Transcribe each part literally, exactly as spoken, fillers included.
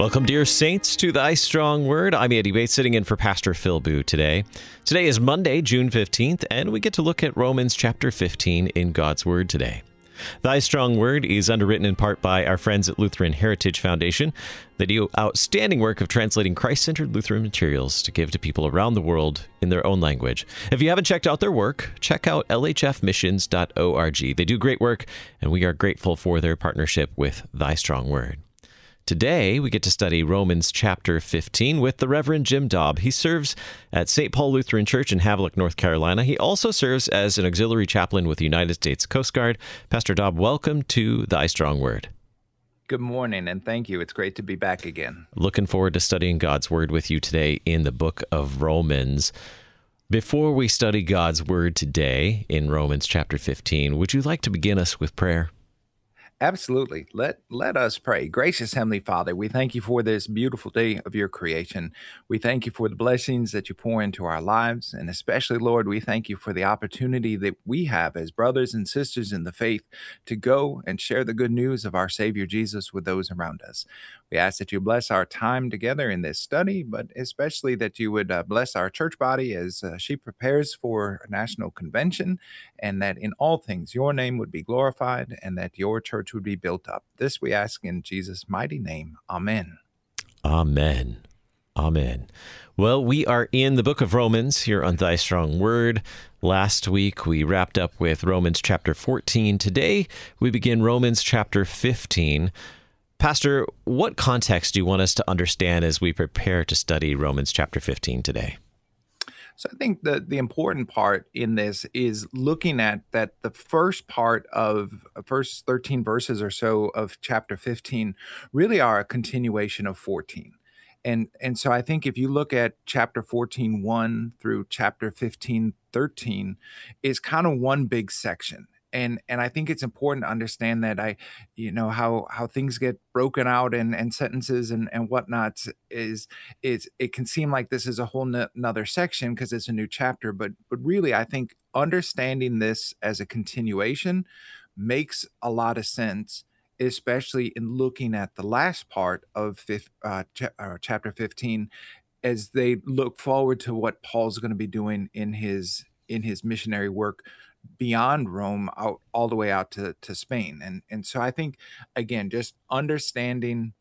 Welcome, dear saints, to Thy Strong Word. I'm Andy Bates, sitting in for Pastor Phil Boo today. Today is Monday, June fifteenth, and we get to look at Romans chapter fifteen in God's Word today. Thy Strong Word is underwritten in part by our friends at Lutheran Heritage Foundation. They do outstanding work of translating Christ-centered Lutheran materials to give to people around the world in their own language. If you haven't checked out their work, check out L H F missions dot org. They do great work, and we are grateful for their partnership with Thy Strong Word. Today, we get to study Romans chapter fifteen with the Reverend Jim Daub. He serves at Saint Paul Lutheran Church in Havelock, North Carolina. He also serves as an auxiliary chaplain with the United States Coast Guard. Pastor Daub, welcome to Thy Strong Word. Good morning, and thank you. It's great to be back again. Looking forward to studying God's Word with you today in the book of Romans. Before we study God's Word today in Romans chapter fifteen, would you like to begin us with prayer? Absolutely. Let let us pray. Gracious Heavenly Father, we thank you for this beautiful day of your creation. We thank you for the blessings that you pour into our lives. And especially, Lord, we thank you for the opportunity that we have as brothers and sisters in the faith to go and share the good news of our Savior Jesus with those around us. We ask that you bless our time together in this study, but especially that you would uh, bless our church body as uh, she prepares for a national convention, and that in all things your name would be glorified and that your church would be built up. This we ask in Jesus' mighty name. Amen. Amen. Amen. Well, we are in the book of Romans here on Thy Strong Word. Last week, we wrapped up with Romans chapter fourteen. Today, we begin Romans chapter fifteen. Pastor, what context do you want us to understand as we prepare to study Romans chapter fifteen today? So I think the, the important part in this is looking at that the first part of first thirteen verses or so of chapter fifteen really are a continuation of fourteen. And, and so I think if you look at chapter fourteen one through chapter fifteen thirteen is kind of one big section. And and I think it's important to understand that I, you know, how how things get broken out and, and sentences and, and whatnot is is it can seem like this is a whole n- another section because it's a new chapter. But but really, I think understanding this as a continuation makes a lot of sense, especially in looking at the last part of fifth, uh, ch- uh, chapter fifteen, as they look forward to what Paul's going to be doing in his in his missionary work beyond Rome, out all the way out to, to Spain. And and so I think, again, just understanding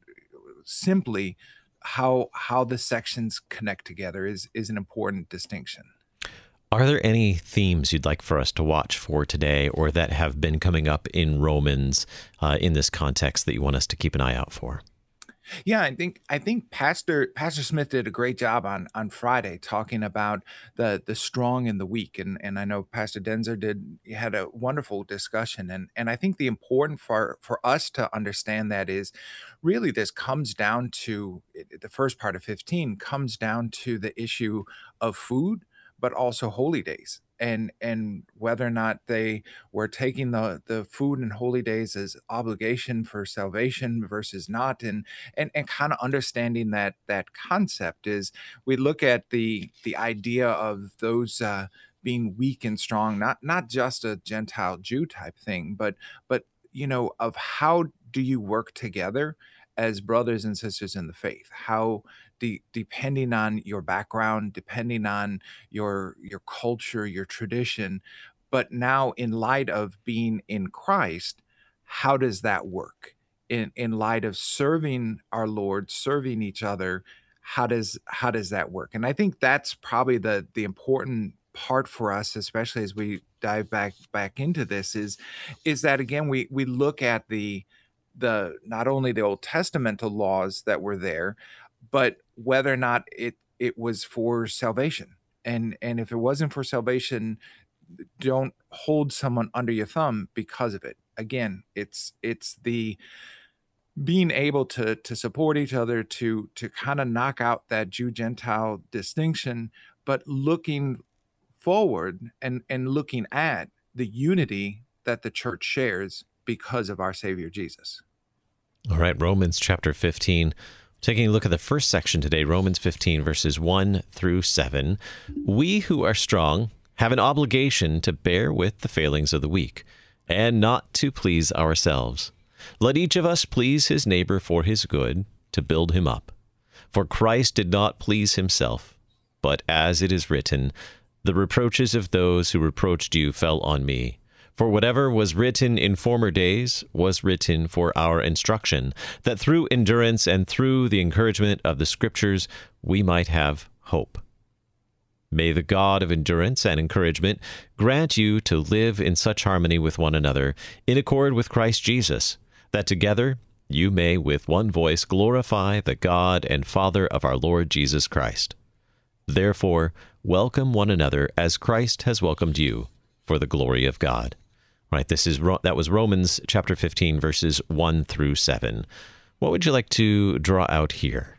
simply how how the sections connect together is is an important distinction. Are there any themes you'd like for us to watch for today or that have been coming up in Romans uh, in this context that you want us to keep an eye out for? Yeah, I think I think Pastor Pastor Smith did a great job on on Friday talking about the the strong and the weak, and and I know Pastor Denzer did had a wonderful discussion, and and I think the important for for us to understand that is really this comes down to the first part of fifteen comes down to the issue of food, but also holy days. And and whether or not they were taking the, the food and holy days as obligation for salvation versus not, and and, and kind of understanding that that concept is we look at the the idea of those uh, being weak and strong, not not just a Gentile Jew type thing, but but you know of how do you work together as brothers and sisters in the faith? How de- depending on your background, depending on your your culture, your tradition, but now in light of being in Christ, how does that work? In in light of serving our Lord, serving each other, how does how does that work? And I think that's probably the the important part for us, especially as we dive back back into this, is is that again we we look at the the not only the Old Testamental laws that were there, but whether or not it it was for salvation. And and if it wasn't for salvation, don't hold someone under your thumb because of it. Again, it's it's the being able to to support each other, to to kind of knock out that Jew Gentile distinction, but looking forward and and looking at the unity that the church shares because of our Savior Jesus. All right, Romans chapter fifteen. Taking a look at the first section today, Romans fifteen, verses one through seven. We who are strong have an obligation to bear with the failings of the weak, and not to please ourselves. Let each of us please his neighbor for his good, to build him up. For Christ did not please himself, but as it is written, the reproaches of those who reproached you fell on me. For whatever was written in former days was written for our instruction, that through endurance and through the encouragement of the Scriptures we might have hope. May the God of endurance and encouragement grant you to live in such harmony with one another, in accord with Christ Jesus, that together you may with one voice glorify the God and Father of our Lord Jesus Christ. Therefore, welcome one another as Christ has welcomed you, for the glory of God. Right, this is that was Romans chapter fifteen, verses one through seven. What would you like to draw out here?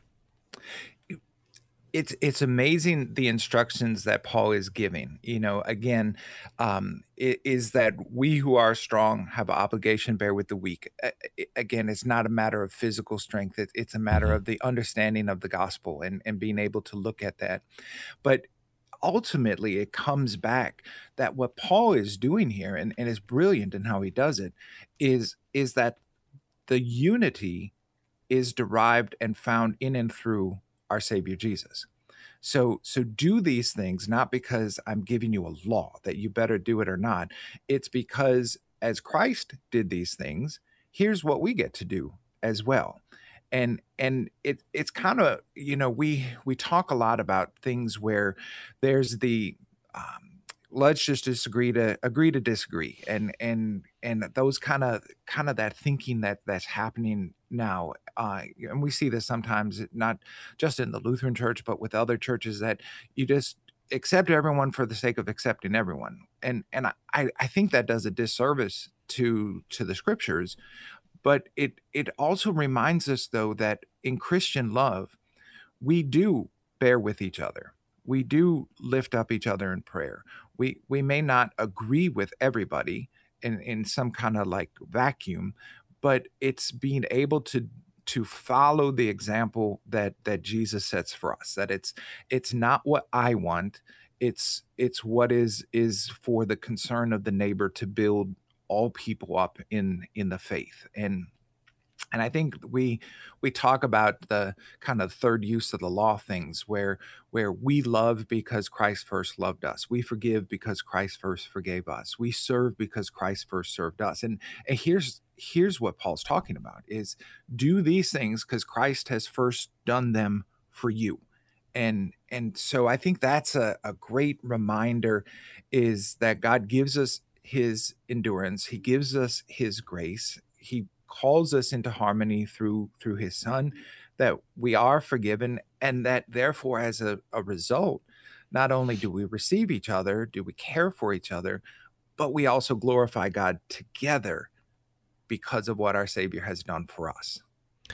It's it's amazing the instructions that Paul is giving. You know, again, um, it, is that we who are strong have an obligation to bear with the weak. A- Again, it's not a matter of physical strength. It, it's a matter Mm-hmm. of the understanding of the gospel and, and being able to look at that. But ultimately, it comes back that what Paul is doing here, and, and is brilliant in how he does it, is, is that the unity is derived and found in and through our Savior Jesus. So, so do these things not because I'm giving you a law that you better do it or not. It's because as Christ did these things, here's what we get to do as well. And and it it's kind of, you know, we we talk a lot about things where there's the um, let's just disagree to agree to disagree, and and and those kind of kind of that thinking that that's happening now, uh, and we see this sometimes not just in the Lutheran Church, but with other churches, that you just accept everyone for the sake of accepting everyone, and and I I think that does a disservice to to the Scriptures. But it it also reminds us, though, that in Christian love, we do bear with each other. We do lift up each other in prayer. We we may not agree with everybody in, in some kind of like vacuum, but it's being able to to follow the example that that Jesus sets for us. That it's it's not what I want. It's it's what is is for the concern of the neighbor, to build all people up in in the faith. And and I think we we talk about the kind of third use of the law things, where where we love because Christ first loved us. We forgive because Christ first forgave us. We serve because Christ first served us. And, and here's here's what Paul's talking about is do these things because Christ has first done them for you. And and so I think that's a, a great reminder, is that God gives us his endurance. He gives us his grace. He calls us into harmony through through his son, that we are forgiven, and that therefore as a, a result, not only do we receive each other, do we care for each other, but we also glorify God together because of what our Savior has done for us.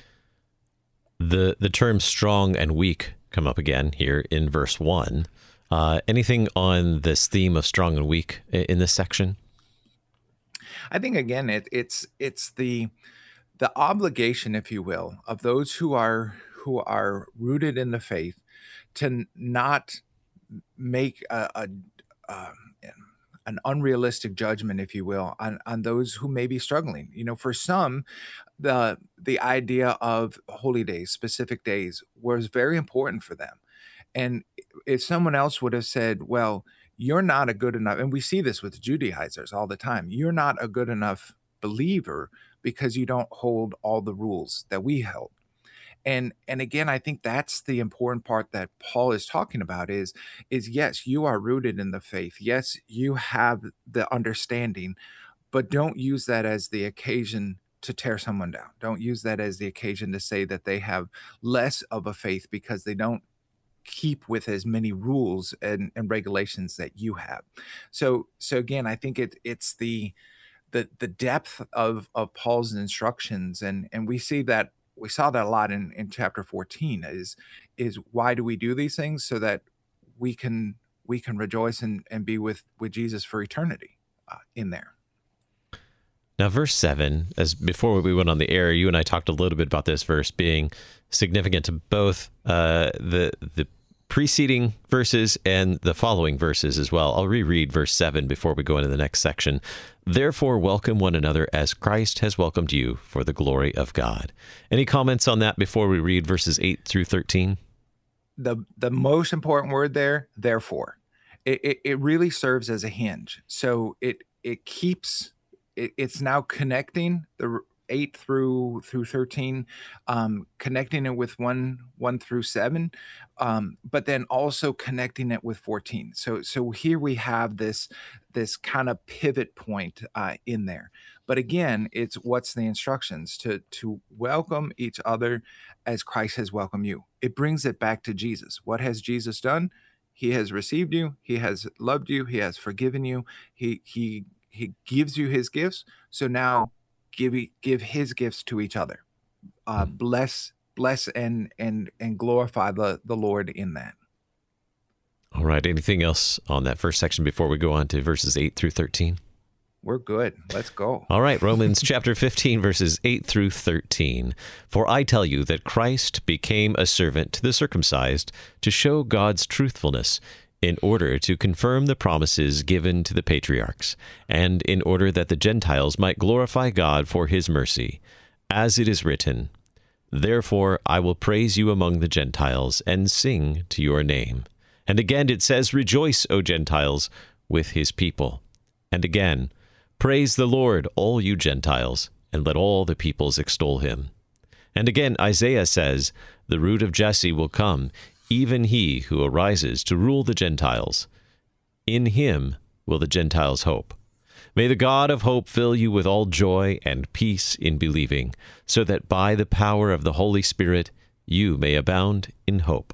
The the terms strong and weak come up again here in verse one. Uh, anything on this theme of strong and weak in this section? I think again, it, it's it's the the obligation, if you will, of those who are who are rooted in the faith to not make a, a um, an unrealistic judgment, if you will, on on those who may be struggling. You know, for some, the the idea of holy days, specific days, was very important for them. And if someone else would have said, well, you're not a good enough, and we see this with Judaizers all the time, you're not a good enough believer because you don't hold all the rules that we held. And and again, I think that's the important part that Paul is talking about is, is yes, you are rooted in the faith. Yes, you have the understanding, but don't use that as the occasion to tear someone down. Don't use that as the occasion to say that they have less of a faith because they don't keep with as many rules and, and regulations that you have. So so again, I think it it's the the the depth of of Paul's instructions, and and we see that we saw that a lot in in chapter fourteen, is is why do we do these things? So that we can we can rejoice and and be with with Jesus for eternity uh, in there. Now, verse seven, as before we went on the air, you and I talked a little bit about this verse being significant to both uh, the the preceding verses and the following verses as well. I'll reread verse seven before we go into the next section. Therefore, welcome one another as Christ has welcomed you for the glory of God. Any comments on that before we read verses eight through thirteen? The, the most important word there, therefore. It, it, it really serves as a hinge. So it, it keeps, it, it's now connecting the eight through through thirteen, um, connecting it with one one through seven, um, but then also connecting it with fourteen. So so here we have this this kind of pivot point uh, in there. But again, it's what's the instructions to to welcome each other as Christ has welcomed you. It brings it back to Jesus. What has Jesus done? He has received you. He has loved you. He has forgiven you. He he he gives you his gifts. So now give give his gifts to each other. Uh, bless bless and and and glorify the the Lord in that. All right. Anything else on that first section before we go on to verses eight through thirteen? We're good. Let's go. All right. Romans chapter fifteen, verses eight through thirteen. For I tell you that Christ became a servant to the circumcised to show God's truthfulness, in order to confirm the promises given to the patriarchs, and in order that the Gentiles might glorify God for his mercy. As it is written, Therefore I will praise you among the Gentiles, and sing to your name. And again it says, Rejoice, O Gentiles, with his people. And again, Praise the Lord, all you Gentiles, and let all the peoples extol him. And again Isaiah says, The root of Jesse will come, even he who arises to rule the Gentiles. In him will the Gentiles hope. May the God of hope fill you with all joy and peace in believing, so that by the power of the Holy Spirit you may abound in hope.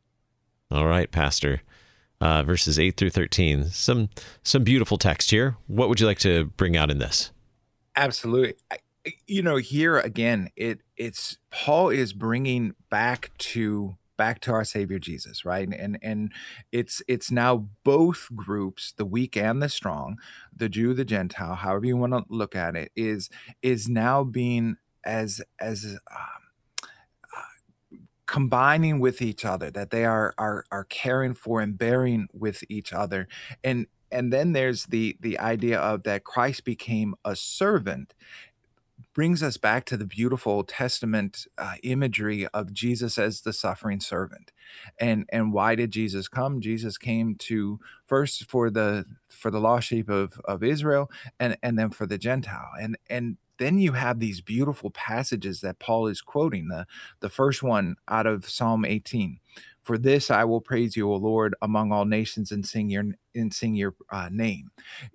All right, Pastor. Uh, verses eight through thirteen. Some some beautiful text here. What would you like to bring out in this? Absolutely. I, you know, here again, it it's Paul is bringing back to back to our Savior Jesus, right? And and it's it's now both groups, the weak and the strong, the Jew, the Gentile, however you want to look at it, is is now being as as um, uh, combining with each other, that they are are are caring for and bearing with each other. And and then there's the the idea of that Christ became a servant. Brings us back to the beautiful Old Testament uh, imagery of Jesus as the suffering servant. And and why did Jesus come? Jesus came to first for the for the lost sheep of, of Israel, and, and then for the Gentile. And and then you have these beautiful passages that Paul is quoting. The, the first one out of Psalm eighteen. For this I will praise you, O Lord, among all nations, and sing your and sing your uh, name.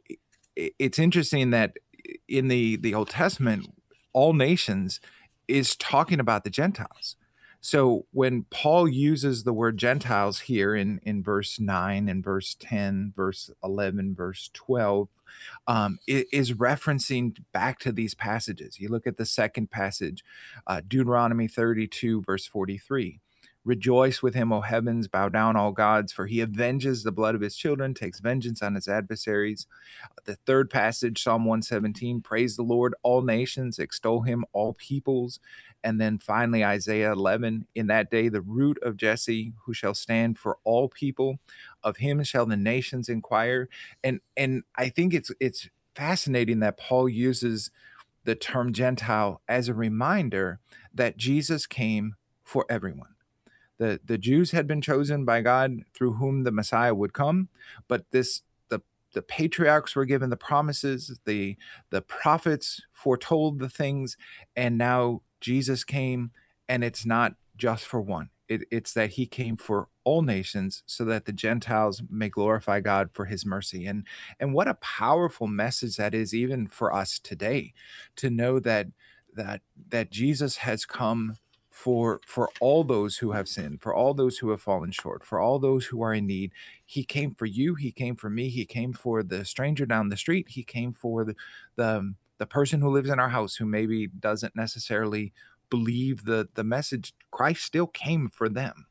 It, it's interesting that in the, the Old Testament, all nations is talking about the Gentiles. So when Paul uses the word Gentiles here in, in verse nine and verse ten, verse eleven, verse twelve, um, it is referencing back to these passages. You look at the second passage, uh, Deuteronomy thirty-two, verse forty-three. Rejoice with him, O heavens, bow down, all gods, for he avenges the blood of his children, takes vengeance on his adversaries. The third passage, Psalm one seventeen, praise the Lord, all nations, extol him, all peoples. And then finally, Isaiah eleven, in that day, the root of Jesse, who shall stand for all people, of him shall the nations inquire. And and I think it's it's fascinating that Paul uses the term Gentile as a reminder that Jesus came for everyone. The, the Jews had been chosen by God through whom the Messiah would come, but this the the patriarchs were given the promises, the the prophets foretold the things, and now Jesus came, and it's not just for one. It, it's that he came for all nations so that the Gentiles may glorify God for his mercy. And and what a powerful message that is, even for us today, to know that that that Jesus has come for for all those who have sinned, for all those who have fallen short, for all those who are in need. He came for you. He came for me. He came for the stranger down the street. He came for the the, the person who lives in our house who maybe doesn't necessarily believe the, the message. Christ still came for them.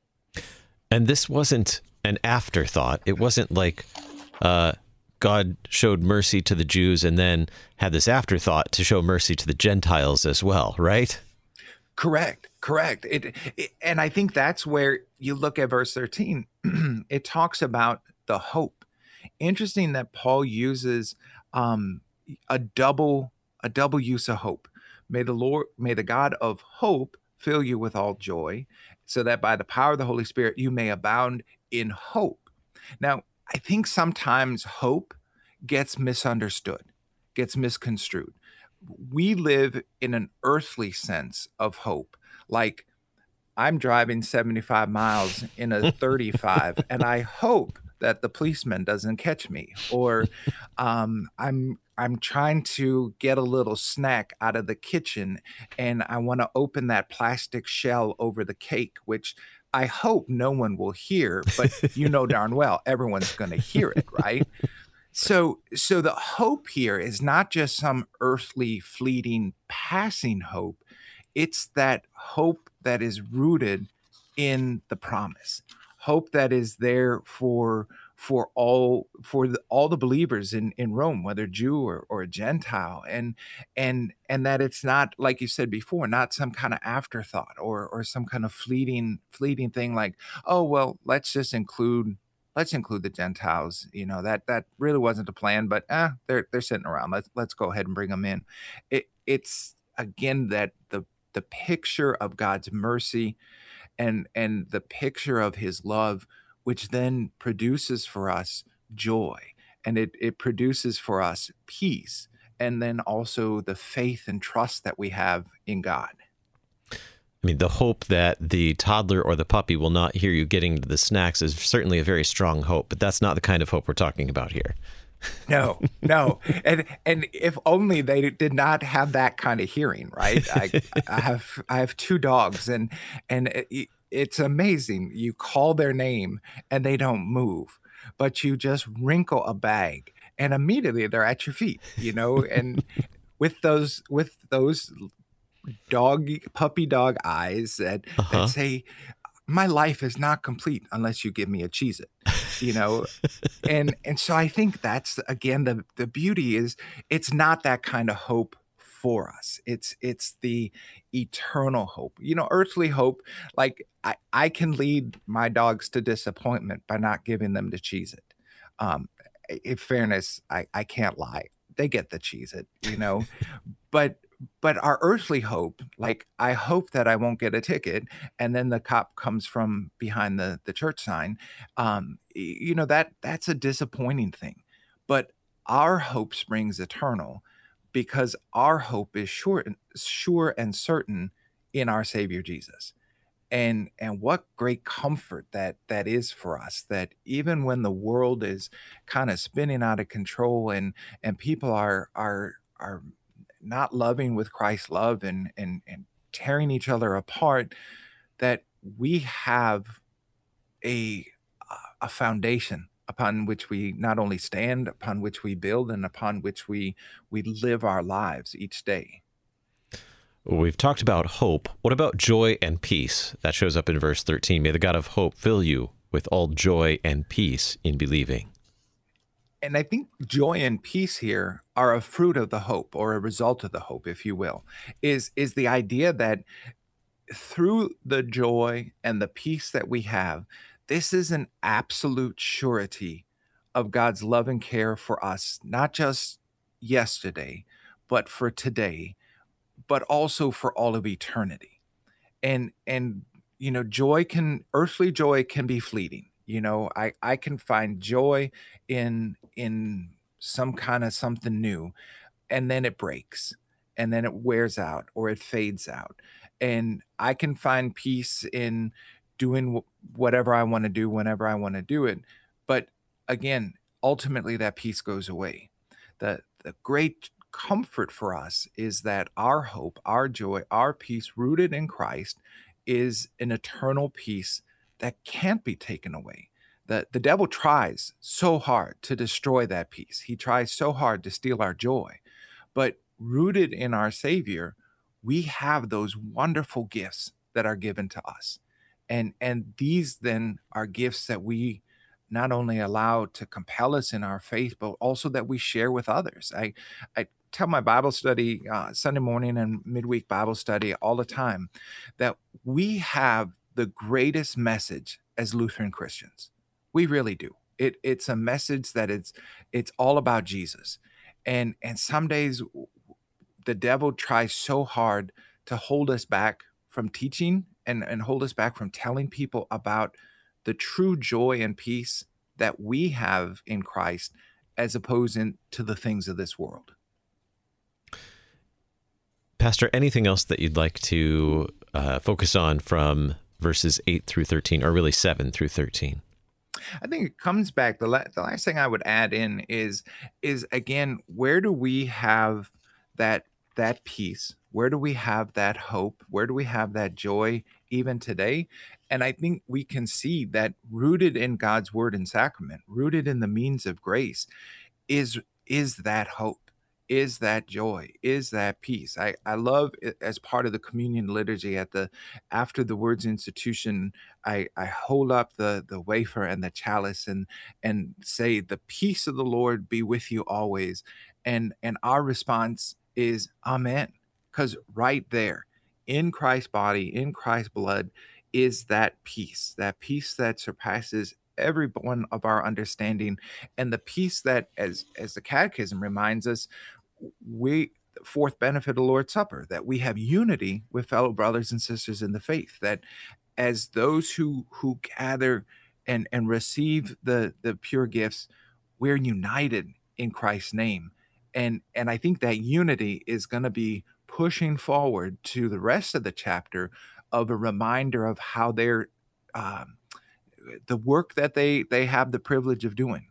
And this wasn't an afterthought. It wasn't like uh, God showed mercy to the Jews and then had this afterthought to show mercy to the Gentiles as well, right? Correct, correct. It, it and I think that's where you look at verse thirteen. It talks about the hope. Interesting that Paul uses um, a double a double use of hope. May the Lord, may the God of hope fill you with all joy, so that by the power of the Holy Spirit you may abound in hope. Now, I think sometimes hope gets misunderstood, gets misconstrued. We live in an earthly sense of hope, like I'm driving seventy-five miles in a thirty-five, and I hope that the policeman doesn't catch me. Or um, I'm I'm trying to get a little snack out of the kitchen, and I want to open that plastic shell over the cake, which I hope no one will hear, but you know darn well everyone's going to hear it, right? So, so the hope here is not just some earthly, fleeting, passing hope. It's that hope that is rooted in the promise, hope that is there for for all for the, all the believers in in Rome, whether Jew or, or a Gentile, and and and that it's not, like you said before, not some kind of afterthought or or some kind of fleeting fleeting thing like, oh well, let's just include let's include the Gentiles. You know, that that really wasn't the plan, but eh, they're they're sitting around. Let's let's go ahead and bring them in. It it's again that the the picture of God's mercy and and the picture of his love, which then produces for us joy, and it it produces for us peace, and then also the faith and trust that we have in God. I mean, the hope that the toddler or the puppy will not hear you getting to the snacks is certainly a very strong hope, but that's not the kind of hope we're talking about here. No, no, and and if only they did not have that kind of hearing, right? I I have I have two dogs, and and it, it's amazing. You call their name and they don't move, but you just wrinkle a bag, and immediately they're at your feet. You know, and with those with those dog puppy dog eyes that that Uh-huh. say, my life is not complete unless you give me a Cheez It, you know? And and so I think that's again the the beauty is it's not that kind of hope for us. It's it's the eternal hope. You know, earthly hope, like I, I can lead my dogs to disappointment by not giving them the Cheez It. Um, in fairness, I, I can't lie. They get the Cheez It, you know, but but our earthly hope, like I hope that I won't get a ticket, and then the cop comes from behind the the church sign. Um, y- you know that that's a disappointing thing, but our hope springs eternal because our hope is sure and sure and certain in our Savior Jesus. And and what great comfort that that is for us, that even when the world is kind of spinning out of control and and people are are are not loving with Christ's love and and and tearing each other apart, that we have a a foundation upon which we not only stand, upon which we build, and upon which we we live our lives each day. We've talked about hope. What about joy and peace? That shows up in verse thirteen. May the God of hope fill you with all joy and peace in believing. And I think joy and peace here are a fruit of the hope, or a result of the hope, if you will, is is the idea that through the joy and the peace that we have, this is an absolute surety of God's love and care for us, not just yesterday, but for today, but also for all of eternity. And and you know, joy can earthly joy can be fleeting. You know, I I can find joy in in some kind of something new, and then it breaks, and then it wears out or it fades out. And I can find peace in doing wh- whatever I want to do whenever I want to do it. But again, ultimately that peace goes away. The the great comfort for us is that our hope, our joy, our peace rooted in Christ is an eternal peace that can't be taken away. The, the devil tries so hard to destroy that peace. He tries so hard to steal our joy, but rooted in our Savior, we have those wonderful gifts that are given to us. And and these then are gifts that we not only allow to compel us in our faith, but also that we share with others. I I tell my Bible study, uh, Sunday morning and midweek Bible study all the time, that we have the greatest message as Lutheran Christians. We really do. It, it's a message that it's it's all about Jesus, and and some days the devil tries so hard to hold us back from teaching and and hold us back from telling people about the true joy and peace that we have in Christ, as opposed in, to the things of this world. Pastor, anything else that you'd like to uh, focus on from verses eight through thirteen, or really seven through thirteen? I think it comes back. The, la- the last thing I would add in is, is again, where do we have that that peace? Where do we have that hope? Where do we have that joy even today? And I think we can see that rooted in God's word and sacrament, rooted in the means of grace, is is that hope, is that joy, is that peace. I, I love it as part of the communion liturgy at the after the words institution, I, I hold up the the wafer and the chalice and and say, the peace of the Lord be with you always. And and our response is amen. Because right there in Christ's body, in Christ's blood, is that peace, that peace that surpasses every one of our understanding, and the peace that, as as the Catechism reminds us, we fourth benefit of the Lord's Supper, that we have unity with fellow brothers and sisters in the faith, that as those who who gather and and receive the the pure gifts, we're united in Christ's name. And and I think that unity is going to be pushing forward to the rest of the chapter, of a reminder of how they're um, the work that they they have the privilege of doing.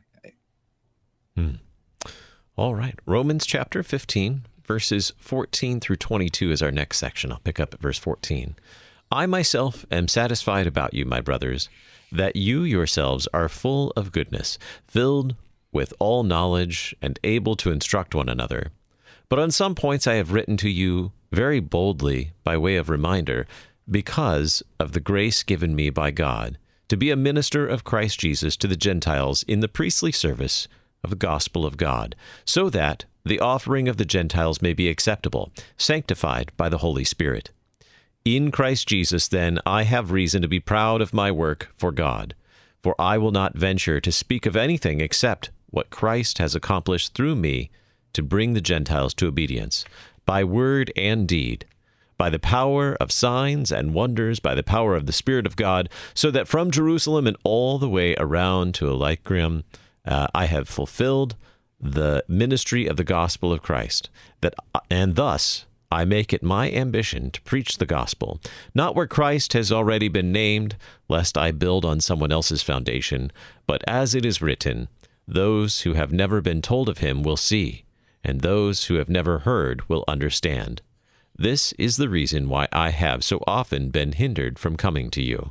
Hmm. All right. Romans chapter fifteen, verses fourteen through twenty-two is our next section. I'll pick up at verse fourteen. I myself am satisfied about you, my brothers, that you yourselves are full of goodness, filled with all knowledge, and able to instruct one another. But on some points I have written to you very boldly by way of reminder, because of the grace given me by God, to be a minister of Christ Jesus to the Gentiles in the priestly service of the gospel of God, so that the offering of the Gentiles may be acceptable, sanctified by the Holy Spirit. In Christ Jesus, then, I have reason to be proud of my work for God, for I will not venture to speak of anything except what Christ has accomplished through me to bring the Gentiles to obedience, by word and deed, by the power of signs and wonders, by the power of the Spirit of God, so that from Jerusalem and all the way around to Illyricum, uh, I have fulfilled the ministry of the gospel of Christ, that and thus I make it my ambition to preach the gospel, not where Christ has already been named, lest I build on someone else's foundation, but as it is written, those who have never been told of him will see, and those who have never heard will understand. This is the reason why I have so often been hindered from coming to you.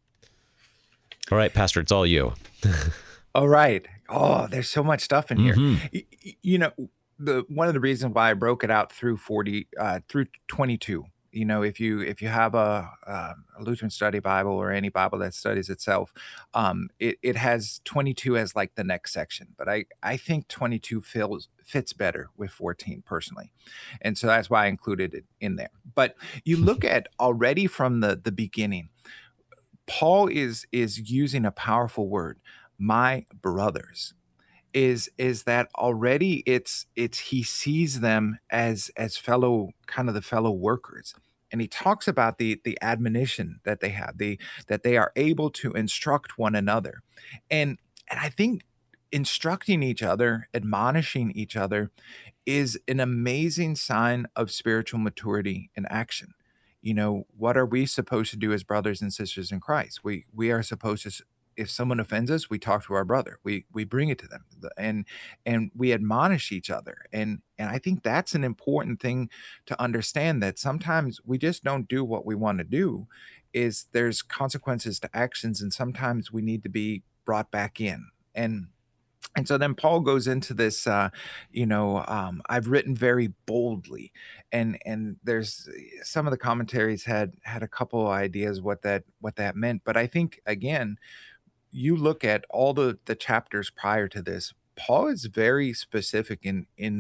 All right, Pastor, it's all you. All right. Oh, there's so much stuff in here. Mm-hmm. Y- y- You know, the one of the reasons why I broke it out through forty, uh, through twenty-two. You know, if you if you have a, uh, a Lutheran Study Bible or any Bible that studies itself, um, it it has twenty-two as like the next section. But I I think twenty-two feels fits better with fourteen personally, and so that's why I included it in there. But you look at already from the the beginning, Paul is is using a powerful word, my brothers. Is is that already it's it's he sees them as as fellow, kind of the fellow workers. And he talks about the the admonition that they have, the that they are able to instruct one another. And and I think instructing each other, admonishing each other is an amazing sign of spiritual maturity in action. You know, what are we supposed to do as brothers and sisters in Christ? We we are supposed to, if someone offends us, we talk to our brother. We we bring it to them, and and we admonish each other. And and I think that's an important thing to understand, that sometimes we just don't do what we want to do. Is there's consequences to actions, and sometimes we need to be brought back in. And and so then Paul goes into this, uh, you know, um, I've written very boldly, and and there's some of the commentaries had had a couple of ideas what that what that meant, but I think again, you look at all the the chapters prior to this, Paul is very specific in in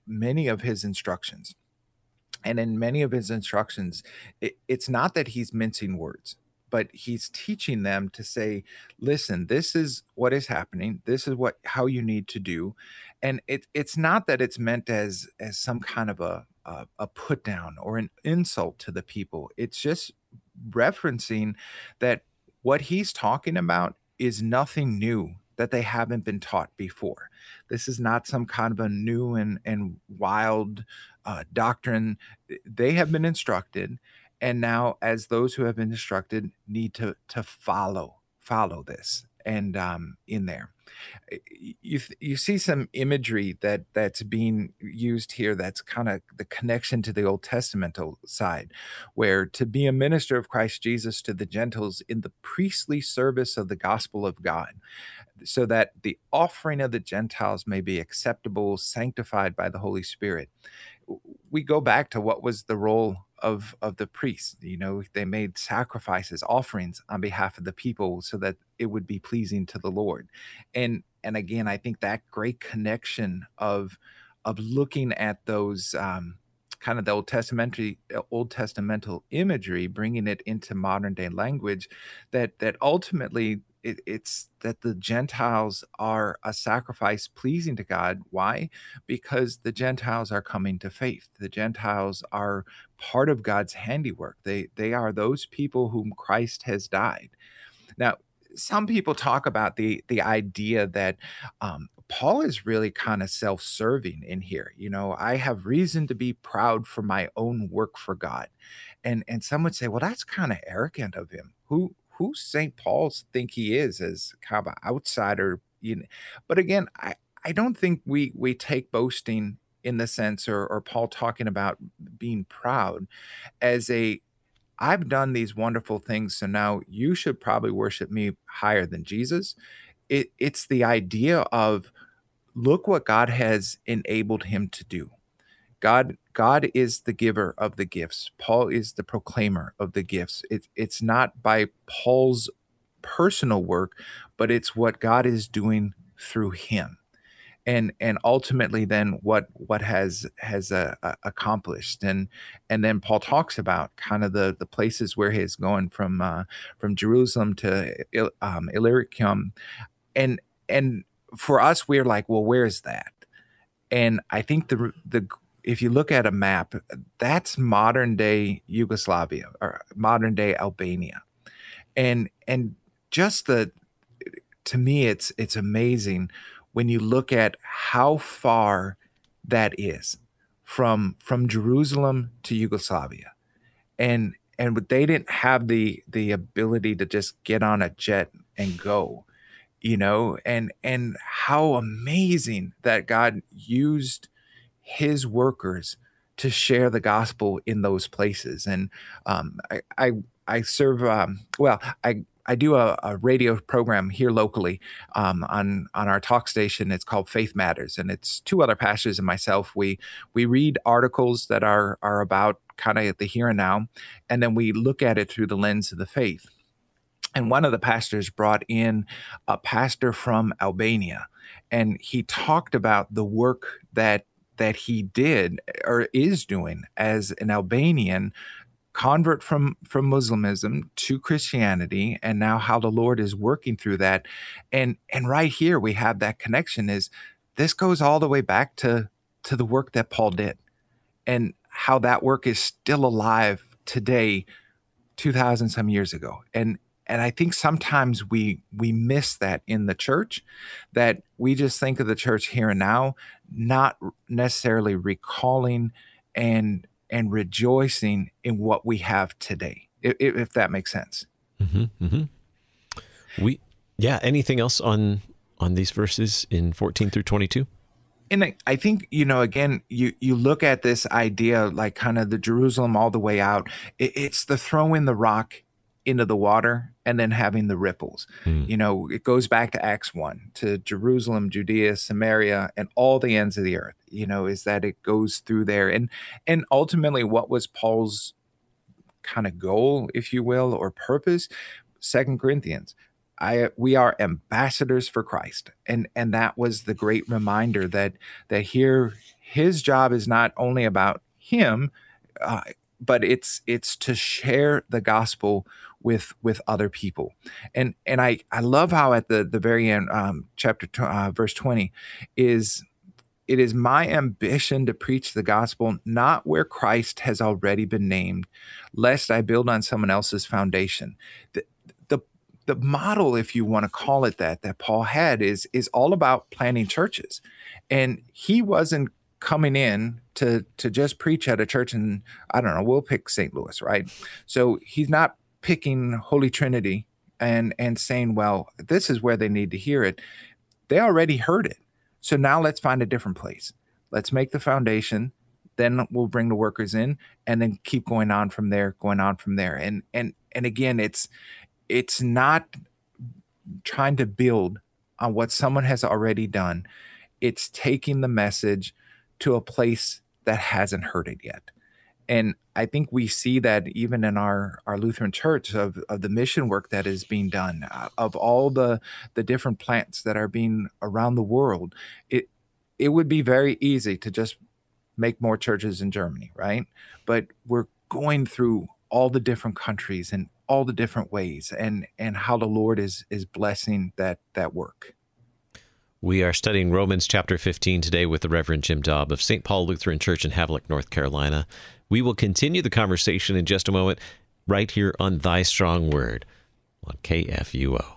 many of his instructions. And in many of his instructions, it, it's not that he's mincing words, but he's teaching them to say, listen, this is what is happening. This is what how you need to do. And it, it's not that it's meant as as some kind of a, a, a put down or an insult to the people. It's just referencing that what he's talking about is nothing new that they haven't been taught before. This is not some kind of a new and, and wild uh, doctrine. They have been instructed, and now as those who have been instructed need to to follow follow this and um, in there you you see some imagery that that's being used here that's kind of the connection to the Old Testament side, where to be a minister of Christ Jesus to the Gentiles in the priestly service of the gospel of God, so that the offering of the Gentiles may be acceptable, sanctified by the Holy Spirit. We go back to what was the role of of the priests. You know, they made sacrifices, offerings on behalf of the people so that it would be pleasing to the Lord. And and again, I think that great connection of of looking at those um, kind of the Old Testamentary Old Testamental imagery, bringing it into modern day language, that that ultimately it, it's that the Gentiles are a sacrifice pleasing to God. Why? Because the Gentiles are coming to faith. The Gentiles are part of God's handiwork. They they are those people whom Christ has died. Now, some people talk about the the idea that um, Paul is really kind of self-serving in here. You know, I have reason to be proud for my own work for God, and and some would say, well, that's kind of arrogant of him. Who who Saint Paul's think he is as kind of an outsider? You know, but again, I I don't think we we take boasting in the sense or or Paul talking about being proud as a I've done these wonderful things, so now you should probably worship me higher than Jesus. It, it's the idea of look what God has enabled him to do. God, God is the giver of the gifts. Paul is the proclaimer of the gifts. It, it's not by Paul's personal work, but it's what God is doing through him. And and ultimately then what what has has uh, uh, accomplished and and then Paul talks about kind of the the places where he's going from uh, from Jerusalem to Il, um, Illyricum, and and for us we're like, well, where's that? And I think the the if you look at a map, that's modern day Yugoslavia or modern day Albania, and and just the to me it's it's amazing when you look at how far that is from from Jerusalem to Yugoslavia. And and they didn't have the the ability to just get on a jet and go, you know, and and how amazing that God used his workers to share the gospel in those places. And um, I, I I serve um, well, I I do a, a radio program here locally um, on on our talk station. It's called Faith Matters, and it's two other pastors and myself. We we read articles that are are about kind of the here and now, and then we look at it through the lens of the faith. And one of the pastors brought in a pastor from Albania, and he talked about the work that that he did or is doing as an Albanian convert from from Muslimism to Christianity, and now how the Lord is working through that. And and right here we have that connection is this goes all the way back to to the work that Paul did and how that work is still alive today, two thousand some years ago. And and I think sometimes we we miss that in the church, that we just think of the church here and now, not necessarily recalling and and rejoicing in what we have today, if, if that makes sense. Mm-hmm, mm-hmm. We, yeah. Anything else on on these verses in fourteen through twenty-two? And I, I think, you know, again, you you look at this idea like kind of the Jerusalem all the way out. It, it's the throwing the rock into the water and then having the ripples. Mm. You know, it goes back to Acts one, to Jerusalem, Judea, Samaria, and all the ends of the earth, you know, is that it goes through there. And and ultimately, what was Paul's kind of goal, if you will, or purpose? Second Corinthians. I we are ambassadors for Christ, and and that was the great reminder that that here his job is not only about him, uh, but it's it's to share the gospel with with other people. And and I I love how at the the very end, um, chapter tw- uh, verse twenty is, it is my ambition to preach the gospel not where Christ has already been named, lest I build on someone else's foundation. The, the, the model, if you want to call it that, that Paul had is, is all about planting churches. And he wasn't coming in to, to just preach at a church in, I don't know, we'll pick Saint Louis, right? So he's not picking Holy Trinity and, and saying, well, this is where they need to hear it. They already heard it. So now let's find a different place. Let's make the foundation, then we'll bring the workers in, and then keep going on from there, going on from there. And and and again, it's it's not trying to build on what someone has already done. It's taking the message to a place that hasn't heard it yet. And I think we see that even in our, our Lutheran church of, of the mission work that is being done, uh, of all the, the different plants that are being around the world. It, it would be very easy to just make more churches in Germany, right? But we're going through all the different countries and all the different ways, and, and how the Lord is, is blessing that, that work. We are studying Romans chapter fifteen today with the Reverend Jim Daub of Saint Paul Lutheran Church in Havelock, North Carolina. We will continue the conversation in just a moment right here on Thy Strong Word on K F U O.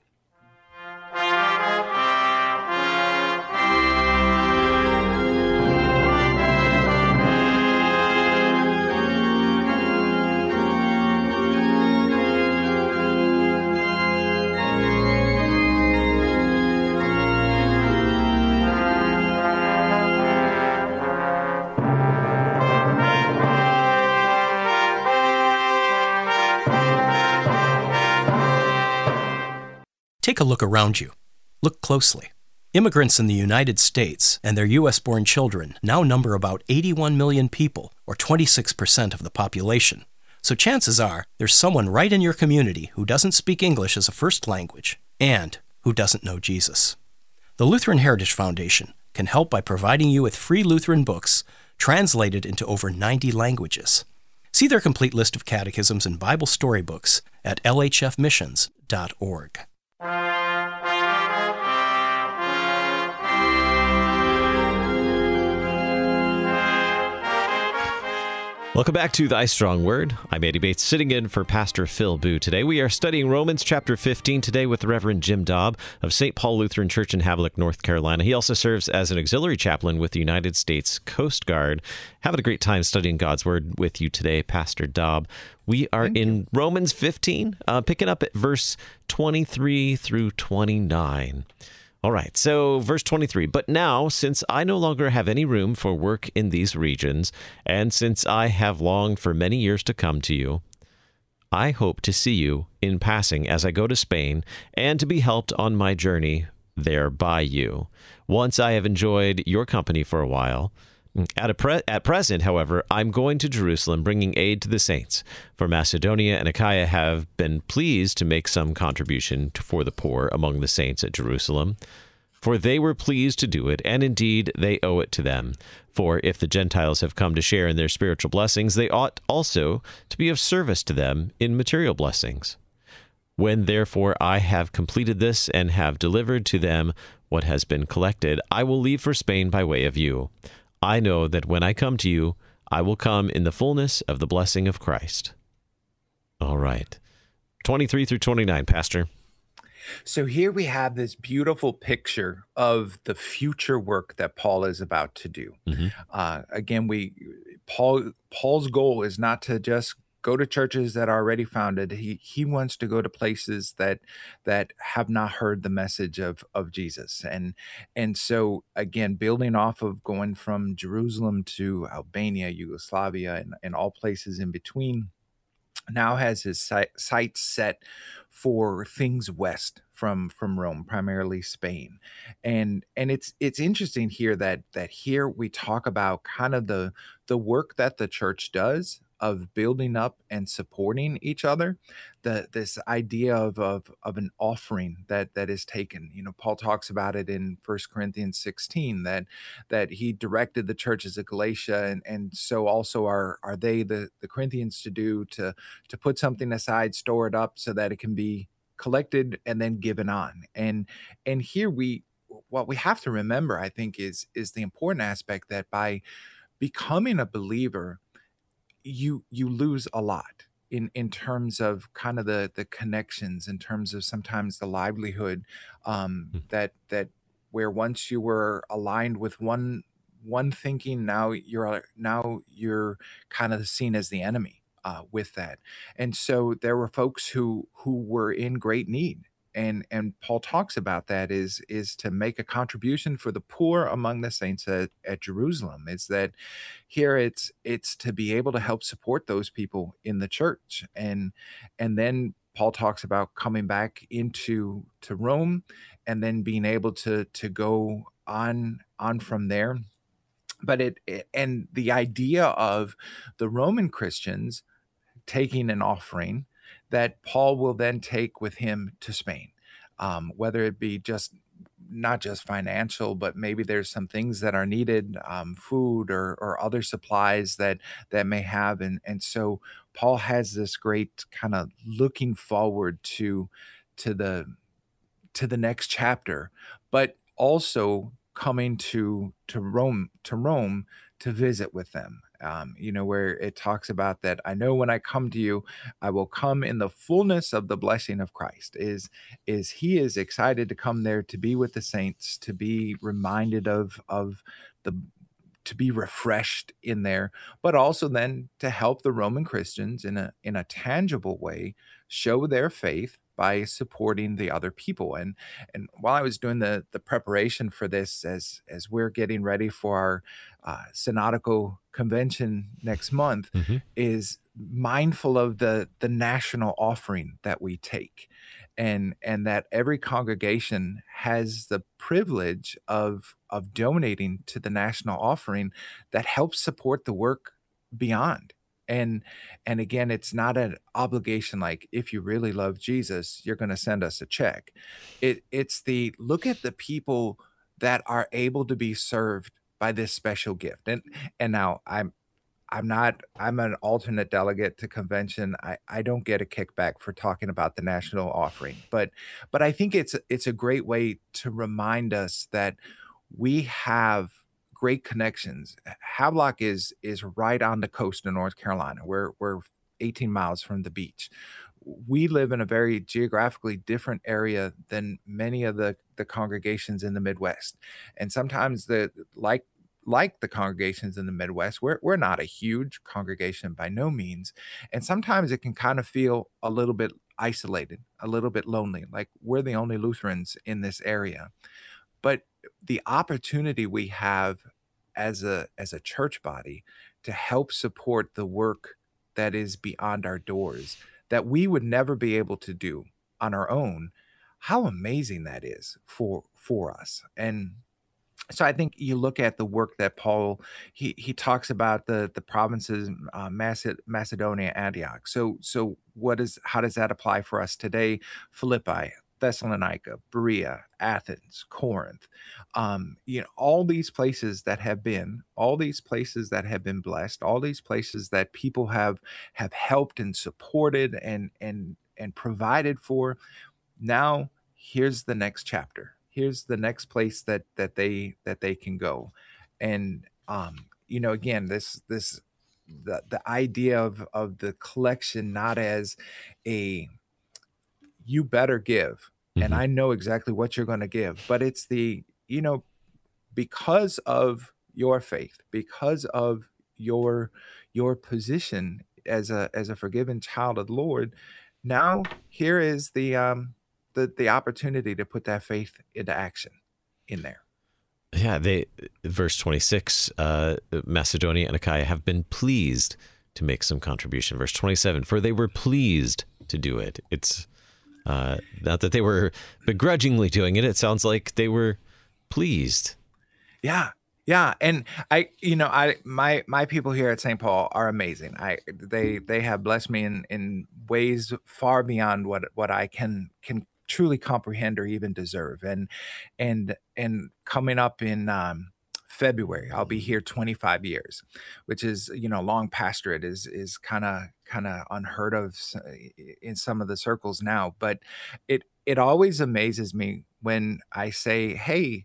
Take a look around you. Look closely. Immigrants in the United States and their U S-born children now number about eighty-one million people, or twenty-six percent of the population. So chances are there's someone right in your community who doesn't speak English as a first language and who doesn't know Jesus. The Lutheran Heritage Foundation can help by providing you with free Lutheran books translated into over ninety languages. See their complete list of catechisms and Bible storybooks at L H F missions dot org. Welcome back to Thy Strong Word. I'm Andy Bates, sitting in for Pastor Phil Boo today. We are studying Romans chapter fifteen today with the Reverend Jim Daub of Saint Paul Lutheran Church in Havelock, North Carolina. He also serves as an auxiliary chaplain with the United States Coast Guard. Having a great time studying God's Word with you today, Pastor Daub. We are in Romans fifteen, uh, picking up at verse twenty-three through twenty-nine. All right, so verse twenty-three, but now, since I no longer have any room for work in these regions, and since I have longed for many years to come to you, I hope to see you in passing as I go to Spain, and to be helped on my journey there by you, once I have enjoyed your company for a while. At, a pre- at present, however, I'm going to Jerusalem, bringing aid to the saints. For Macedonia and Achaia have been pleased to make some contribution to, for the poor among the saints at Jerusalem. For they were pleased to do it, and indeed they owe it to them. For if the Gentiles have come to share in their spiritual blessings, they ought also to be of service to them in material blessings. When therefore I have completed this, and have delivered to them what has been collected, I will leave for Spain by way of you. I know that when I come to you, I will come in the fullness of the blessing of Christ. All right. twenty-three through twenty-nine, Pastor. So here we have this beautiful picture of the future work that Paul is about to do. Mm-hmm. Uh, again, we Paul Paul's goal is not to just go to churches that are already founded. He he wants to go to places that that have not heard the message of of Jesus. And and so again, building off of going from Jerusalem to Albania, Yugoslavia, and, and all places in between, now has his sights set for things west from from Rome, primarily Spain. And and it's it's interesting here that that here we talk about kind of the the work that the church does of building up and supporting each other. The this idea of of of an offering that that is taken. You know, Paul talks about it in First Corinthians sixteen that that he directed the churches of Galatia, and and so also are are they the the Corinthians to do to to put something aside, store it up so that it can be collected and then given on. And and here we what we have to remember, I think, is is the important aspect that by becoming a believer, you you lose a lot in in terms of kind of the the connections, in terms of sometimes the livelihood, um, Hmm. that that where once you were aligned with one one thinking, now you're now you're kind of seen as the enemy uh, with that. And so there were folks who who were in great need. And, and Paul talks about that is is to make a contribution for the poor among the saints at, at Jerusalem. It's that here it's it's to be able to help support those people in the church. And and then Paul talks about coming back into to Rome and then being able to to go on on from there. But it, it and the idea of the Roman Christians taking an offering that Paul will then take with him to Spain, um, whether it be just not just financial, but maybe there's some things that are needed, um, food or, or other supplies that that may have, and and so Paul has this great kind of looking forward to to the to the next chapter, but also coming to to Rome to Rome to visit with them. Um, you know, where it talks about that. I know when I come to you, I will come in the fullness of the blessing of Christ. Is is he is excited to come there to be with the saints, to be reminded of of the to be refreshed in there, but also then to help the Roman Christians in a in a tangible way show their faith by supporting the other people. And and while I was doing the the preparation for this, as as we're getting ready for our uh, synodical convention next month, Hmm. is mindful of the the national offering that we take, and and that every congregation has the privilege of of donating to the national offering that helps support the work beyond. And and again, it's not an obligation like if you really love Jesus, you're going to send us a check. It it's the look at the people that are able to be served by this special gift. And and now I'm I'm not, I'm an alternate delegate to convention. I, I don't get a kickback for talking about the national offering, but but I think it's it's a great way to remind us that we have great connections. Havelock is is right on the coast of North Carolina. We're we're eighteen miles from the beach. We live in a very geographically different area than many of the the congregations in the Midwest. And sometimes the like like the congregations in the Midwest, we're we're not a huge congregation by no means. And sometimes it can kind of feel a little bit isolated, a little bit lonely, like we're the only Lutherans in this area. But the opportunity we have as a as a church body to help support the work that is beyond our doors that we would never be able to do on our own, how amazing that is for for us. And so I think you look at the work that Paul he he talks about the the provinces, uh, Maced- Macedonia, Antioch. So so what is how does that apply for us today? Philippi, Thessalonica, Berea, Athens, Corinth, um, you know, all these places that have been, all these places that have been blessed, all these places that people have have helped and supported and and and provided for. Now here's the next chapter. Here's the next place that that they that they can go. And um you know, again, this this the the idea of of the collection not as a you better give and Hmm. I know exactly what you're going to give, but it's the, you know, because of your faith, because of your your position as a as a forgiven child of the Lord, now here is the um the the opportunity to put that faith into action in there. Yeah, they verse twenty-six, uh, Macedonia and Achaia have been pleased to make some contribution. Verse twenty-seven, for they were pleased to do it. It's uh, not that they were begrudgingly doing it. It sounds like they were pleased. Yeah. Yeah, and I, you know, I my my people here at Saint Paul are amazing. I they they have blessed me in in ways far beyond what what I can can truly comprehend or even deserve. And and and coming up in um, February, I'll be here twenty-five years, which is, you know, long pastorate is is kind of kind of unheard of s- in some of the circles now. But it it always amazes me when I say, "Hey,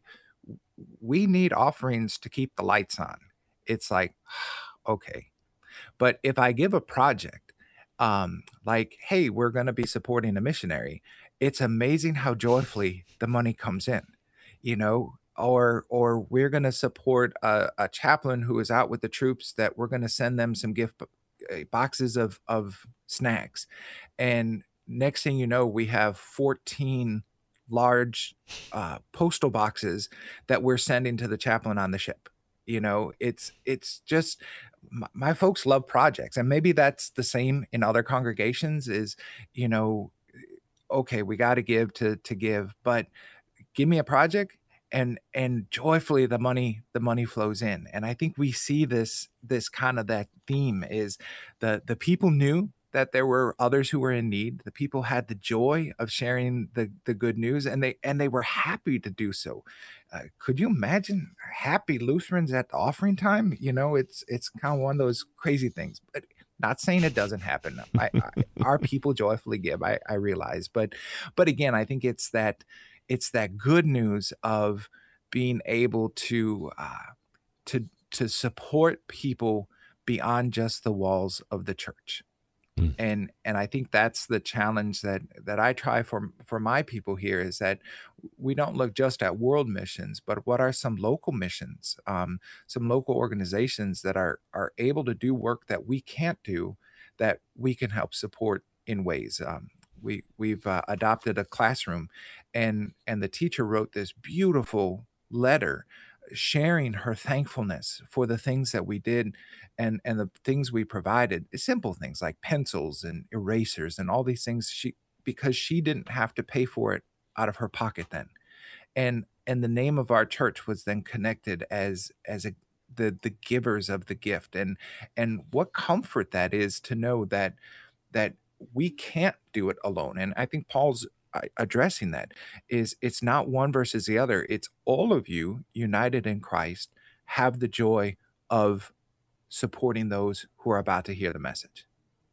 we need offerings to keep the lights on." It's like, okay. But if I give a project, um, like, hey, we're going to be supporting a missionary, it's amazing how joyfully the money comes in, you know, or or we're going to support a, a chaplain who is out with the troops, that we're going to send them some gift bo- uh, boxes of of snacks. And next thing you know, we have fourteen large uh, postal boxes that we're sending to the chaplain on the ship. You know, it's it's just my, my folks love projects, and maybe that's the same in other congregations. Is, you know, okay, we got to give to to give, but give me a project, and and joyfully the money the money flows in. And I think we see this this kind of that theme is the the people knew that there were others who were in need. The people had the joy of sharing the the good news, and they and they were happy to do so. Uh, could you imagine happy Lutherans at the offering time? You know, it's it's kind of one of those crazy things. But not saying it doesn't happen. I, I, our people joyfully give. I, I realize, but but again, I think it's that it's that good news of being able to uh, to to support people beyond just the walls of the church. Mm. And and I think that's the challenge that that I try for for my people here, is that we don't look just at world missions, but what are some local missions, um, some local organizations that are are able to do work that we can't do, that we can help support in ways. Um, we we've uh, adopted a classroom, and and the teacher wrote this beautiful letter sharing her thankfulness for the things that we did, and and the things we provided, simple things like pencils and erasers and all these things, she because she didn't have to pay for it out of her pocket then. And and the name of our church was then connected as as a the the givers of the gift. and and what comfort that is to know that that we can't do it alone. And I think Paul's uh, addressing that, is it's not one versus the other. It's all of you united in Christ have the joy of supporting those who are about to hear the message.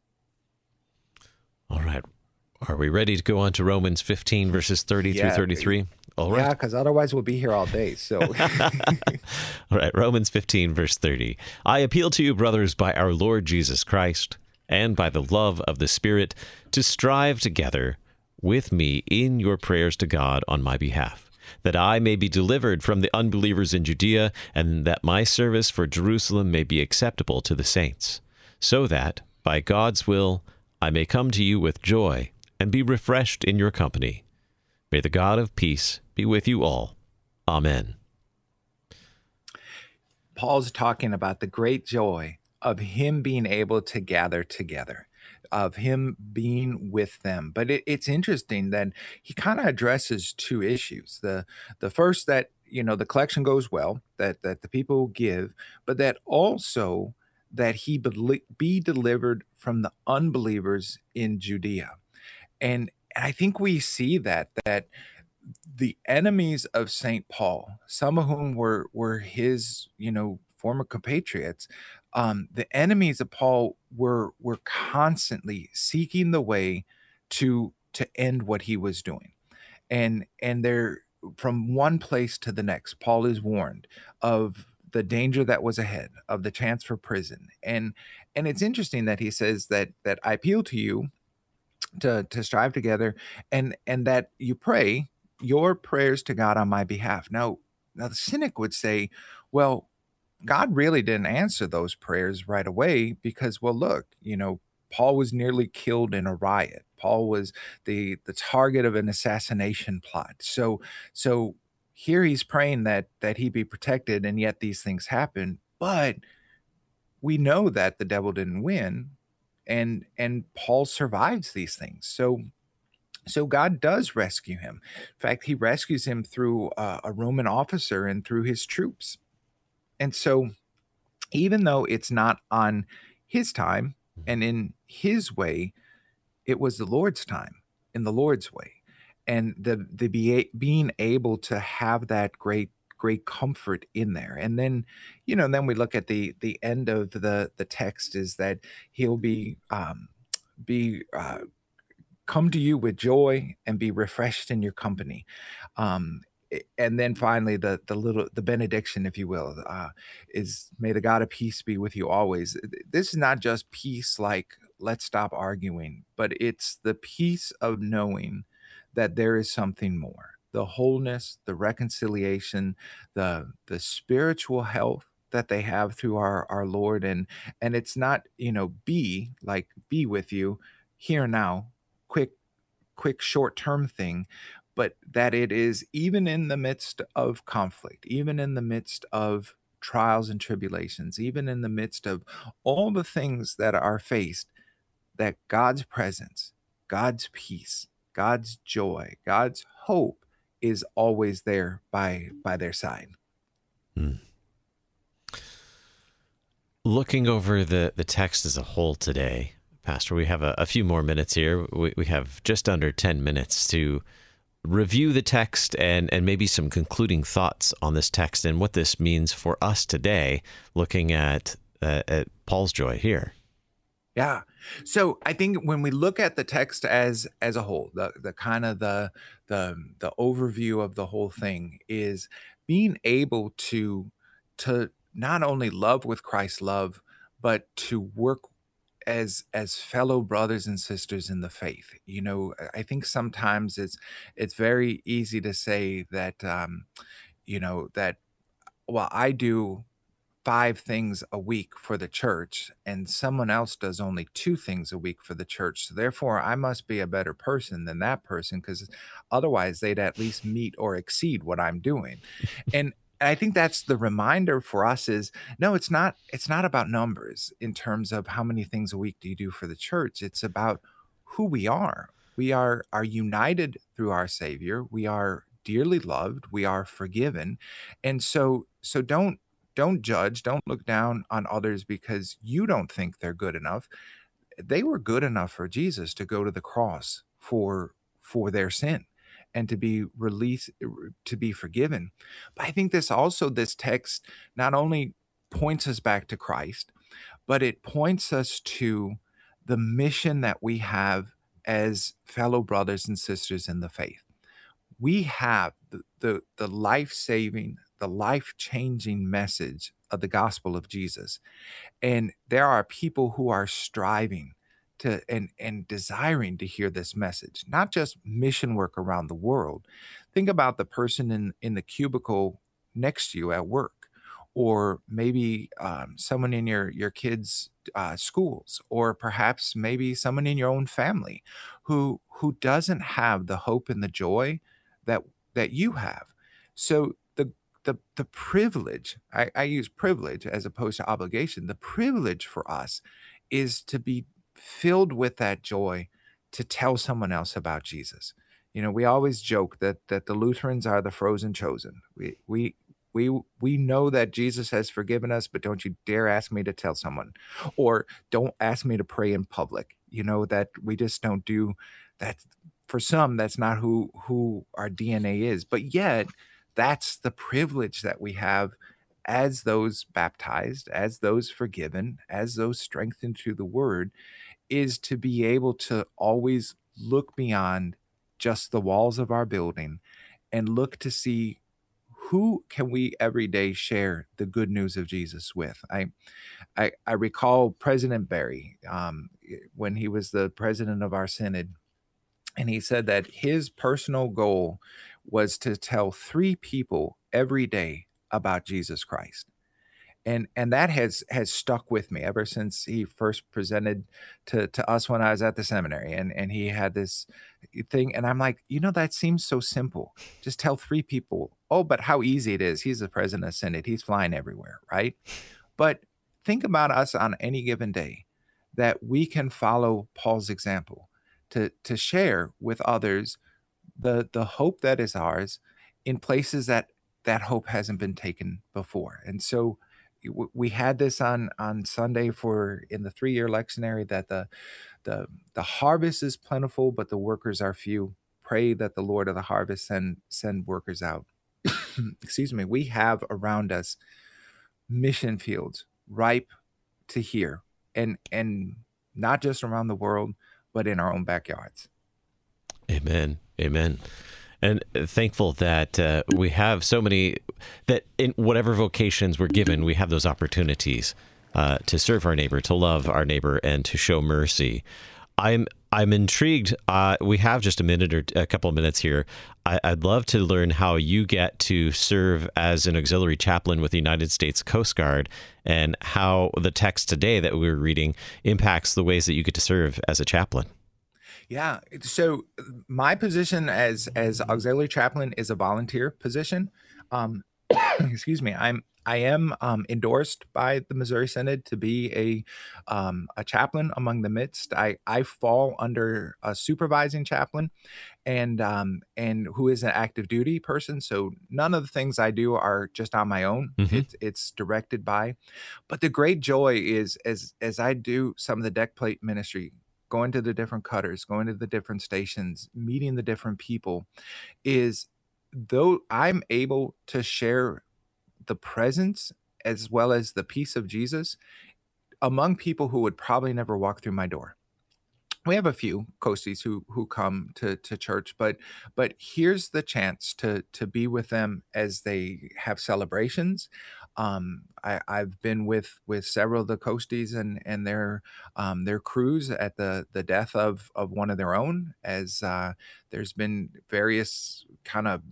All right. Are we ready to go on to Romans fifteen, verses thirty through Yeah. thirty-three? All right. Yeah, because otherwise we'll be here all day. So All right, Romans fifteen, verse thirty. I appeal to you, brothers, by our Lord Jesus Christ, and by the love of the Spirit, to strive together with me in your prayers to God on my behalf, that I may be delivered from the unbelievers in Judea, and that my service for Jerusalem may be acceptable to the saints, so that, by God's will, I may come to you with joy and be refreshed in your company. May the God of peace be with you all. Amen. Paul's talking about the great joy of him being able to gather together, of him being with them. But it, it's interesting that he kind of addresses two issues. The the first, that, you know, the collection goes well, that that the people give, but that also that he be, be delivered from the unbelievers in Judea. And I think we see that that the enemies of Saint Paul, some of whom were were his, you know, former compatriots, um, the enemies of Paul were were constantly seeking the way to to end what he was doing. And and they're from one place to the next. Paul is warned of the danger that was ahead, of the chance for prison. And and it's interesting that he says that that I appeal to you to to strive together, and and that you pray your prayers to God on my behalf. Now, now the cynic would say, well, God really didn't answer those prayers right away, because, well, look, you know, Paul was nearly killed in a riot. Paul was the the target of an assassination plot. So so here he's praying that that he be protected, and yet these things happen. But we know that the devil didn't win, and and Paul survives these things. So so God does rescue him. In fact, he rescues him through uh, a Roman officer and through his troops. And so even though it's not on his time and in his way, it was the Lord's time in the Lord's way. And the the be, being able to have that great great comfort in there. And then, you know, then we look at the the end of the the text is that he'll be um be uh come to you with joy and be refreshed in your company. Um, a- and then finally, the the little the benediction, if you will, uh, is may the God of peace be with you always. Th- This is not just peace like let's stop arguing, but it's the peace of knowing that there is something more. The wholeness, the reconciliation, the the spiritual health that they have through our our Lord, and and it's not, you know, be like be with you here now, quick quick short-term thing, but that it is even in the midst of conflict, even in the midst of trials and tribulations, even in the midst of all the things that are faced, that God's presence, God's peace, God's joy, God's hope is always there by by their side. Hmm. Looking over the, the text as a whole today, Pastor, we have a, a few more minutes here. We, we have just under ten minutes to review the text and, and maybe some concluding thoughts on this text and what this means for us today, looking at, uh, at Paul's joy here. Yeah. So I think when we look at the text as as a whole, the the kind of the the the overview of the whole thing is being able to to not only love with Christ's love, but to work as as fellow brothers and sisters in the faith. You know, I I think sometimes it's it's very easy to say that um, you know, that well, I do five things a week for the church and someone else does only two things a week for the church. So therefore, I must be a better person than that person because otherwise they'd at least meet or exceed what I'm doing. And I think that's the reminder for us is no, it's not it's not about numbers in terms of how many things a week do you do for the church. It's about who we are. We are are united through our Savior. We are dearly loved. We are forgiven. And so so don't don't judge, don't look down on others because you don't think they're good enough. They were good enough for Jesus to go to the cross for for their sin and to be released, to be forgiven. But I think this also, this text not only points us back to Christ, but it points us to the mission that we have as fellow brothers and sisters in the faith. We have the the, the life-saving, the life-changing message of the gospel of Jesus. And there are people who are striving to and and desiring to hear this message, not just mission work around the world. Think about the person in in the cubicle next to you at work, or maybe um, someone in your your kids' uh, schools, or perhaps maybe someone in your own family who who doesn't have the hope and the joy that that you have. So the the the privilege, I, I use privilege as opposed to obligation. The privilege for us is to be filled with that joy to tell someone else about Jesus. You know, we always joke that that the Lutherans are the frozen chosen. We we we we know that Jesus has forgiven us, but don't you dare ask me to tell someone, or don't ask me to pray in public. You know that we just don't do that. For some, that's not who who our D N A is, but yet that's the privilege that we have as those baptized, as those forgiven, as those strengthened through the word, is to be able to always look beyond just the walls of our building and look to see who can we every day share the good news of Jesus with. I I, I recall President Barry um, when he was the president of our synod, and he said that his personal goal was to tell three people every day about Jesus Christ. And and that has has stuck with me ever since he first presented to to us when I was at the seminary. And and he had this thing, and I'm like, you know, that seems so simple. Just tell three people. Oh, but how easy it is. He's the president of Senate. He's flying everywhere, right? But think about us on any given day that we can follow Paul's example to to share with others the the hope that is ours in places that that hope hasn't been taken before. And so we had this on on Sunday for in the three year lectionary that the the the harvest is plentiful, but the workers are few. Pray that the Lord of the harvest send send workers out. Excuse me. We have around us mission fields ripe to hear, and and not just around the world, but in our own backyards. Amen. Amen. And thankful that uh, we have so many, that in whatever vocations we're given, we have those opportunities uh, to serve our neighbor, to love our neighbor, and to show mercy. I'm I'm intrigued. Uh, we have just a minute or a couple of minutes here. I, I'd love to learn how you get to serve as an auxiliary chaplain with the United States Coast Guard, and how the text today that we were reading impacts the ways that you get to serve as a chaplain. Yeah. So my position as as auxiliary chaplain is a volunteer position. Um, excuse me. I'm I am um, endorsed by the Missouri Synod to be a um, a chaplain among the midst. I I fall under a supervising chaplain, and um, and who is an active duty person. So none of the things I do are just on my own. Mm-hmm. It's it's directed by. But the great joy is as as I do some of the deck plate ministry, going to the different cutters, going to the different stations, meeting the different people, is though I'm able to share the presence as well as the peace of Jesus among people who would probably never walk through my door. We have a few coasties who who come to to church, but but here's the chance to to be with them as they have celebrations. Um, I, I've been with with several of the coasties and and their um, their crews at the the death of of one of their own. As uh, there's been various kind of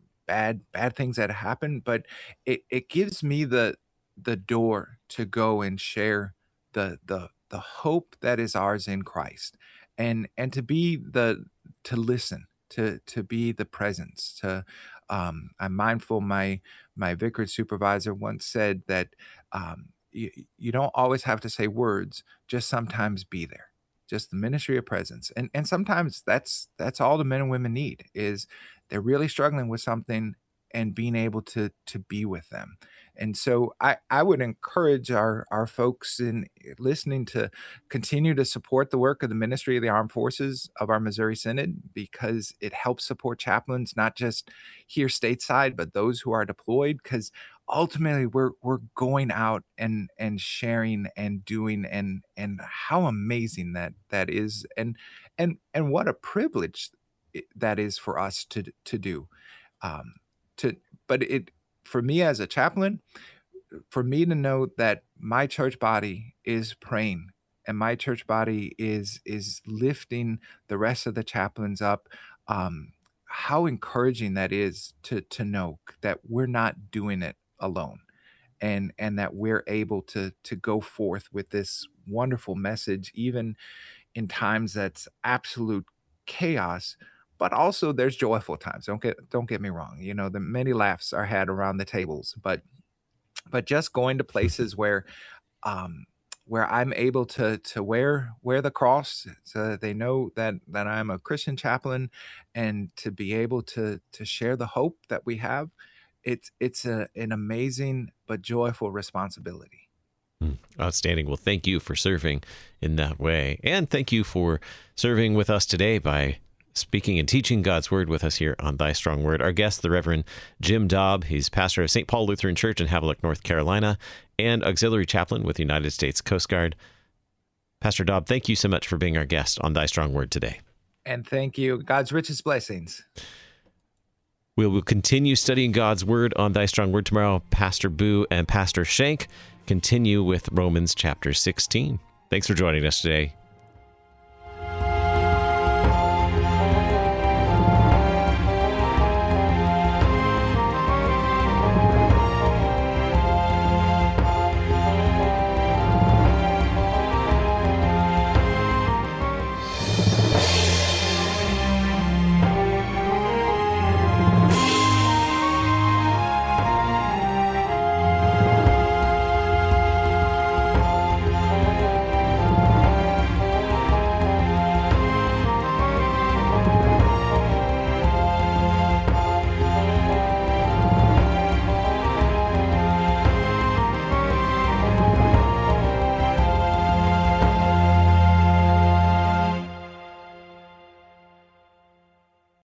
bad bad things that happen, but it it gives me the the door to go and share the the the hope that is ours in Christ, and and to be the to listen, to to be the presence. To um, I'm mindful. My my vicarage supervisor once said that um, you, you don't always have to say words, just sometimes be there. Just the ministry of presence, and and sometimes that's that's all the men and women need, is they're really struggling with something, and being able to to be with them. And so I, I would encourage our, our folks in listening to continue to support the work of the Ministry of the Armed Forces of our Missouri Synod, because it helps support chaplains, not just here stateside, but those who are deployed, because ultimately we're we're going out and and sharing and doing, and and how amazing that that is, and and and what a privilege that is for us to to do. Um, to but it for me as a chaplain, for me to know that my church body is praying, and my church body is is lifting the rest of the chaplains up, um, how encouraging that is, to to know that we're not doing it alone, and and that we're able to to go forth with this wonderful message, even in times that's absolute chaos. But also there's joyful times. Don't get don't get me wrong. You know, the many laughs are had around the tables, but but just going to places where um where I'm able to to wear wear the cross, so that they know that that I'm a Christian chaplain, and to be able to to share the hope that we have. It's it's a, an amazing but joyful responsibility. Outstanding. Well, thank you for serving in that way, and thank you for serving with us today by speaking and teaching God's Word with us here on Thy Strong Word. Our guest, the Reverend Jim Daub. He's pastor of Saint Paul Lutheran Church in Havelock, North Carolina, and auxiliary chaplain with the United States Coast Guard. Pastor Daub, thank you so much for being our guest on Thy Strong Word today. And thank you. God's richest blessings. We will continue studying God's Word on Thy Strong Word tomorrow. Pastor Boo and Pastor Shank continue with Romans chapter sixteen. Thanks for joining us today.